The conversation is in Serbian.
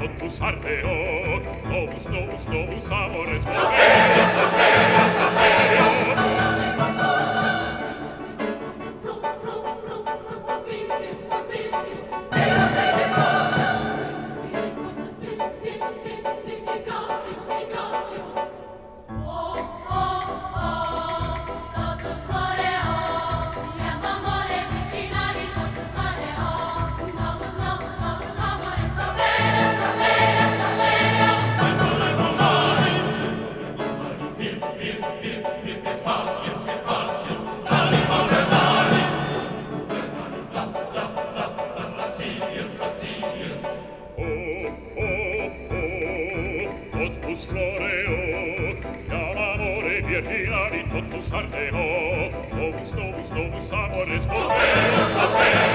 totus ardeo, novus, novus, novus amores, coperio, coperio, coperio. Totus floreo, chiam amore virginali, totus ardeo, novus, novus, novus amores, coperio, coperio.